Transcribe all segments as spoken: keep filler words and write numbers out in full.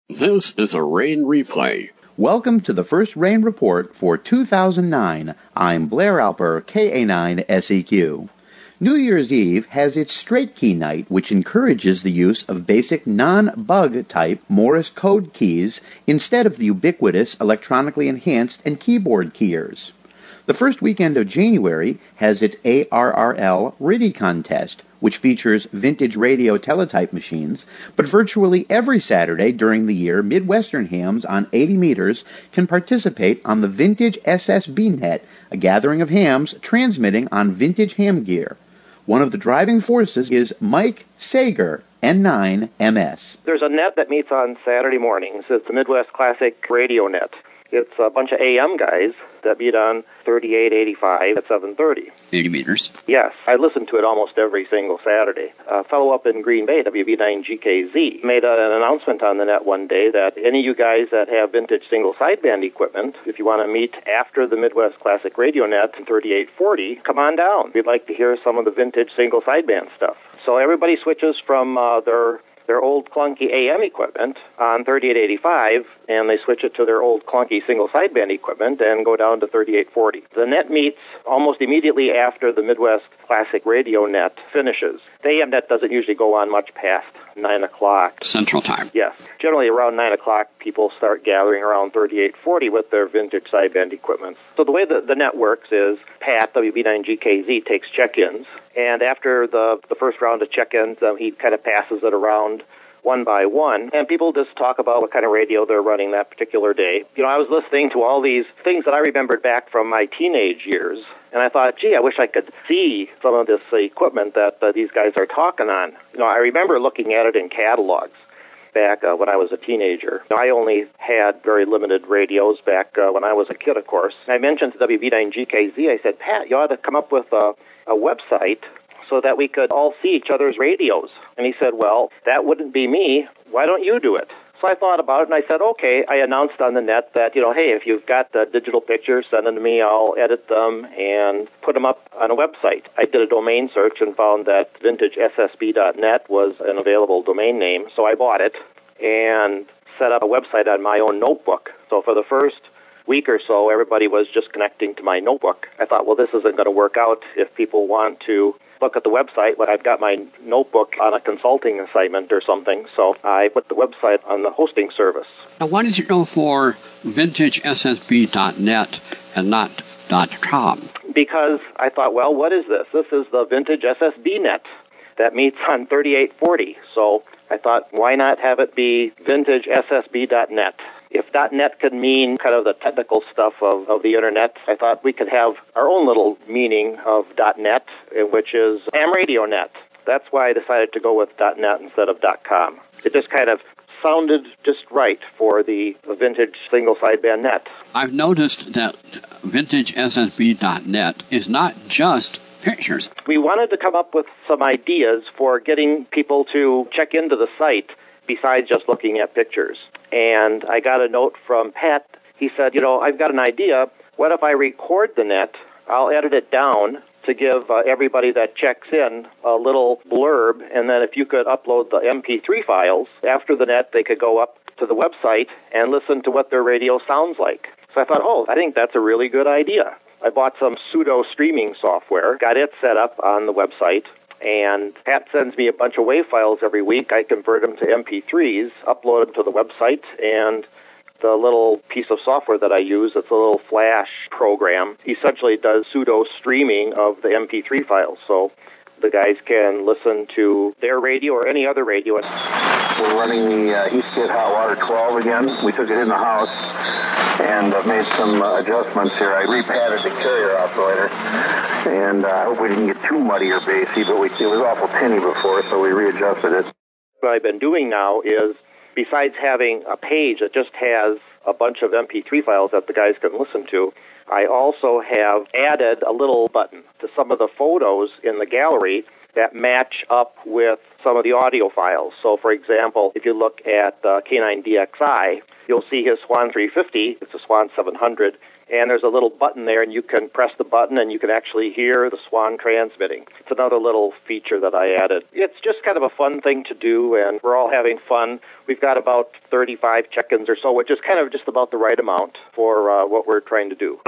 This is a rain replay. Welcome to the first rain report for two thousand nine. I'm Blair Alper, K A nine S E Q. New Year's Eve has its straight key night, which encourages the use of basic non-bug type Morse code keys instead of the ubiquitous electronically enhanced and keyboard keyers. The first weekend of January has its A R R L R I D I contest, which features vintage radio teletype machines, but virtually every Saturday during the year, Midwestern hams on eighty meters can participate on the Vintage S S B net, a gathering of hams transmitting on vintage ham gear. One of the driving forces is Mike Sager, N nine M S. There's a net that meets on Saturday mornings. It's the Midwest Classic Radio Net. It's a bunch of A M guys that meet on thirty-eight eighty-five at seven thirty. eighty meters. Yes, I listen to it almost every single Saturday. A fellow up in Green Bay, W B nine G K Z, made a, an announcement on the net one day that any of you guys that have vintage single sideband equipment, if you want to meet after the Midwest Classic Radio Net in thirty-eight forty, come on down. We'd like to hear some of the vintage single sideband stuff. So everybody switches from uh, their their old clunky A M equipment on thirty-eight eighty-five, and they switch it to their old clunky single sideband equipment and go down to thirty-eight forty. The net meets almost immediately after the Midwest Classic Radio Net finishes. The A M net doesn't usually go on much past nine o'clock. Central Time. Yes. Generally around nine o'clock, people start gathering around thirty-eight forty with their vintage sideband equipment. So the way that the net works is Pat, W B nine G K Z, takes check-ins, and after the, the first round of check-ins, um, he kind of passes it around one by one, and people just talk about what kind of radio they're running that particular day. You know, I was listening to all these things that I remembered back from my teenage years, and I thought, gee, I wish I could see some of this uh, equipment that uh, these guys are talking on. You know, I remember looking at it in catalogs back uh, when I was a teenager. I only had very limited radios back uh, when I was a kid, of course. And I mentioned to W B nine G K Z, I said, Pat, you ought to come up with a, a website so that we could all see each other's radios. And he said, well, that wouldn't be me. Why don't you do it? So I thought about it, and I said, okay. I announced on the net that, you know, hey, if you've got the digital pictures, send them to me. I'll edit them and put them up on a website. I did a domain search and found that vintage S S B dot net was an available domain name, so I bought it and set up a website on my own notebook. So for the first week or so, everybody was just connecting to my notebook. I thought, well, this isn't going to work out if people want to look at the website when I've got my notebook on a consulting assignment or something. So I put the website on the hosting service. Now, why did you go for vintage S S B dot net and not .com? Because I thought, well, what is this? This is the vintage S S B net that meets on thirty-eight forty. So I thought, why not have it be vintage S S B dot net? If .net could mean kind of the technical stuff of, of the Internet, I thought we could have our own little meaning of .net, which is ham radio net. That's why I decided to go with .net instead of .com. It just kind of sounded just right for the vintage single sideband net. I've noticed that vintage S S B dot net is not just pictures. We wanted to come up with some ideas for getting people to check into the site besides just looking at pictures. And I got a note from Pat. He said, you know, I've got an idea. What if I record the net? I'll edit it down to give uh, everybody that checks in a little blurb, and then if you could upload the M P three files, after the net they could go up to the website and listen to what their radio sounds like. So I thought, oh, I think that's a really good idea. I bought some pseudo streaming software, got it set up on the website, and Pat sends me a bunch of WAV files every week. I convert them to M P threes, upload them to the website, and the little piece of software that I use, it's a little flash program, essentially does pseudo streaming of the M P three files. So the guys can listen to their radio or any other radio. We're running the uh, Eastgate Hot Water twelve again. We took it in the house and uh, made some uh, adjustments here. I repadded the carrier oscillator, and uh, I hope we didn't get too muddy or bassy, but we, it was awful tinny before, so we readjusted it. What I've been doing now is, besides having a page that just has a bunch of M P three files that the guys can listen to, I also have added a little button to some of the photos in the gallery that match up with some of the audio files. So, for example, if you look at uh, K nine D X I, you'll see his Swan three fifty, it's a Swan seven hundred, and there's a little button there, and you can press the button, and you can actually hear the swan transmitting. It's another little feature that I added. It's just kind of a fun thing to do, and we're all having fun. We've got about thirty-five check-ins or so, which is kind of just about the right amount for uh, what we're trying to do.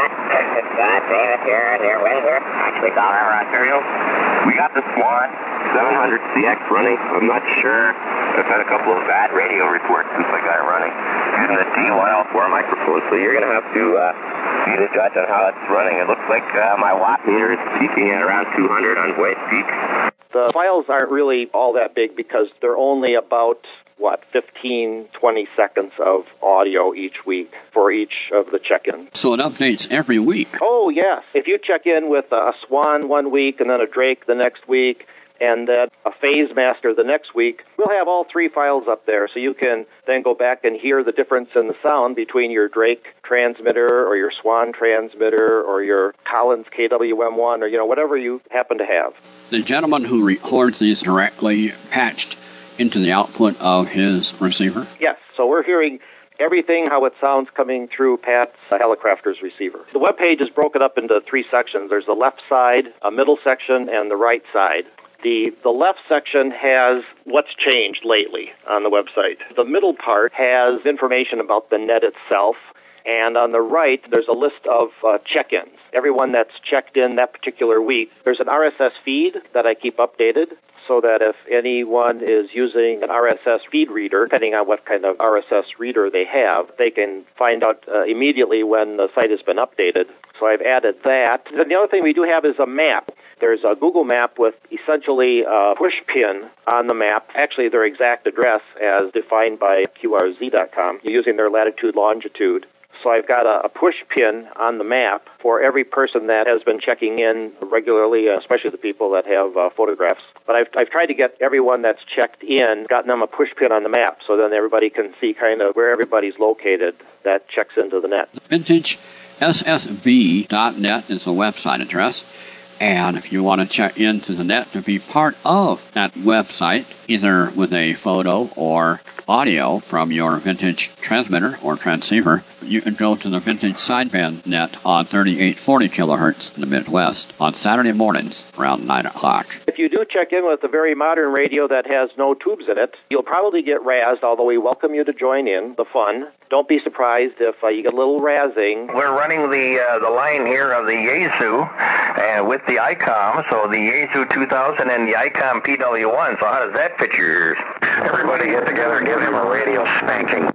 Actually, down our Ontario, we got the Swan seven hundred C X running. I'm not sure. I've had a couple of bad radio reports since I got it running using the D one L four microphone, so you're going to have to uh, be the judge on how it's running. It looks like uh, my watt meter is peaking at around two hundred on voice peaks. The files aren't really all that big because they're only about, what, fifteen, twenty seconds of audio each week for each of the check-ins. So it updates every week. Oh, yes. If you check in with a Swan one week and then a Drake the next week and then a Phase Master the next week, we'll have all three files up there, so you can then go back and hear the difference in the sound between your Drake transmitter or your Swan transmitter or your Collins K W M one or, you know, whatever you happen to have. The gentleman who records these directly patched into the output of his receiver? Yes, so we're hearing everything how it sounds coming through Pat's uh, Helicrafter's receiver. The web page is broken up into three sections. There's the left side, a middle section, and the right side. The, the left section has what's changed lately on the website. The middle part has information about the net itself, and on the right, there's a list of uh, check-ins. Everyone that's checked in that particular week. There's an R S S feed that I keep updated, so that if anyone is using an R S S feed reader, depending on what kind of R S S reader they have, they can find out uh, immediately when the site has been updated. So I've added that. Then the other thing we do have is a map. There's a Google map with essentially a push pin on the map, actually their exact address as defined by Q R Z dot com, using their latitude, longitude. So I've got a, a push pin on the map for every person that has been checking in regularly, especially the people that have uh, photographs. But I've, I've tried to get everyone that's checked in, gotten them a push pin on the map, so then everybody can see kind of where everybody's located that checks into the net. Vintage S S B dot net is the website address. And if you want to check into the net to be part of that website, either with a photo or audio from your vintage transmitter or transceiver, you can go to the Vintage Sideband net on thirty-eight forty kilohertz in the Midwest on Saturday mornings around nine o'clock. If you do check in with a very modern radio that has no tubes in it, you'll probably get razzed, although we welcome you to join in the fun. Don't be surprised if uh, you get a little razzing. We're running the uh, the line here of the Yaesu uh, with the I COM, so the Yaesu two thousand and the I COM P W one. So how does that fit your ears? Everybody get together and give him a radio spanking.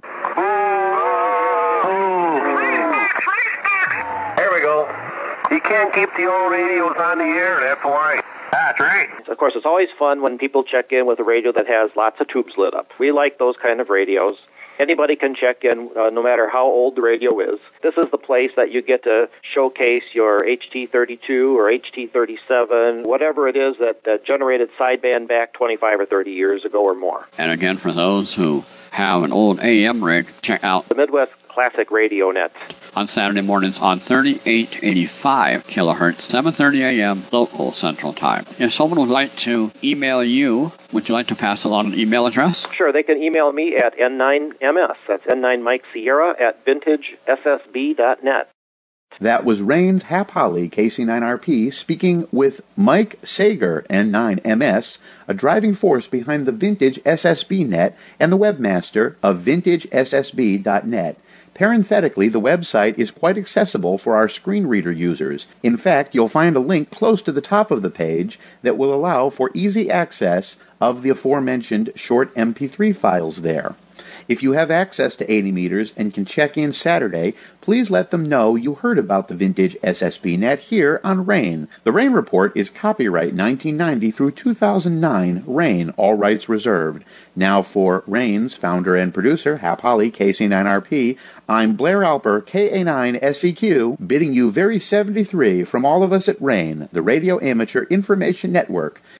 There we go. You can't keep the old radios on the air, that's why. That's right. Of course, it's always fun when people check in with a radio that has lots of tubes lit up. We like those kind of radios. Anybody can check in, uh, no matter how old the radio is. This is the place that you get to showcase your H T thirty-two or H T thirty-seven, whatever it is that, that generated sideband back twenty-five or thirty years ago or more. And again, for those who have an old A M rig, check out the Midwest Classic Radio Net on Saturday mornings on thirty-eight eighty-five kilohertz, seven thirty a.m. local Central Time. If someone would like to email you, would you like to pass along an email address? Sure, they can email me at N nine M S. That's N nine Mike Sierra at vintage S S B dot net. That was Rains Hap Holly, K C nine R P, speaking with Mike Sager, N nine M S, a driving force behind the Vintage S S B net and the webmaster of vintage S S B dot net. Parenthetically, the website is quite accessible for our screen reader users. In fact, you'll find a link close to the top of the page that will allow for easy access of the aforementioned short M P three files there. If you have access to eighty meters and can check in Saturday, please let them know you heard about the Vintage S S B net here on RAIN. The RAIN Report is copyright nineteen ninety through two thousand nine, RAIN, all rights reserved. Now for RAIN's founder and producer, Hap Holly, K C nine R P, I'm Blair Alper, K A nine S E Q, bidding you very seventy-three from all of us at RAIN, the Radio Amateur Information Network.